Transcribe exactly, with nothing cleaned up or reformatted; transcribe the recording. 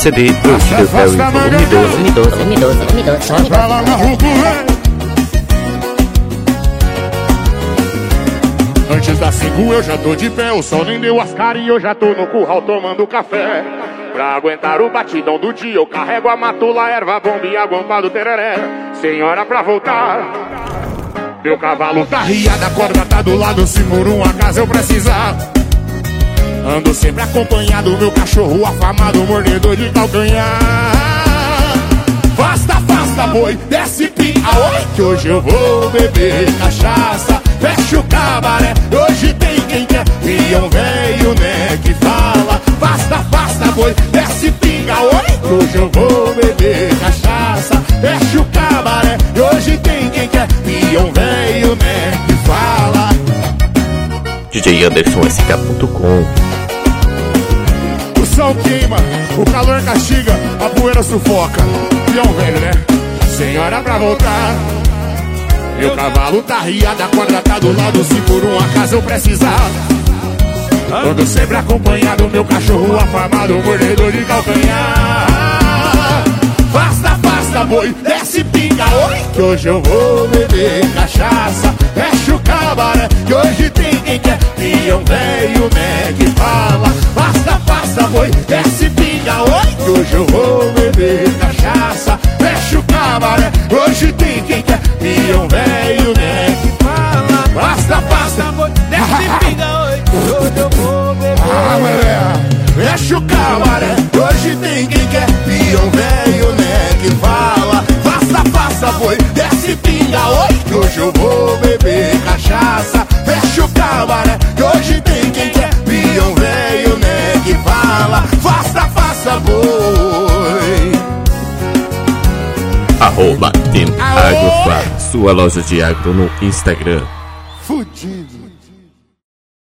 C D do Studio Perry, volume doze, volume doze, volume doze, volume doze, volume doze. Antes das cinco eu já tô de pé, o sol nem deu as caras e eu já tô no curral tomando café. Pra aguentar o batidão do dia eu carrego a matula, erva, bomba e a guampa do tereré. Senhora pra voltar, meu cavalo tá riado, a corda tá do lado, se por um acaso eu precisar. Ando sempre acompanhado, meu cachorro afamado, mordedor de calcanhar. Basta, basta, boi, desce pinga, oi, que hoje eu vou beber cachaça. Fecha o cabaré, hoje tem quem quer, peão velho, né, que fala. Basta, basta, boi, desce pinga, oi, que hoje eu vou beber cachaça. Fecha o cabaré, hoje tem quem quer, peão velho, né, que fala. D J Anderson S K ponto com. O sol queima, o calor castiga, a poeira sufoca. Peão velho, né? Senhora pra voltar, meu cavalo tá riado, a corda tá do lado, se por um acaso eu precisar. Ando sempre acompanhado, meu cachorro afamado, mordedor de calcanhar. Basta, basta, boi, desce pinga, oi, que hoje eu vou beber cachaça. Fecha o cabaré, que hoje tem quem quer, peão velho, né, que fala. Basta, basta, boi, desce pinga, oi, que hoje eu vou beber cachaça. Fecha o cabaré, hoje tem quem quer, peão velho, né, que fala. Basta, basta, boi, desce pinga, oi, que hoje eu vou beber. Ah, mulher, fecha o cabaré, hoje tem quem quer, peão velho, né, que fala. Basta, basta, boi, desce pinga, oi, que hoje eu vou beber cachaça. Fecha o cabaré, que hoje tem quem quer, peão velho, né, que fala. Basta, basta, boi. Arroba Team Agrofar, sua loja de agro no Instagram. Fudido.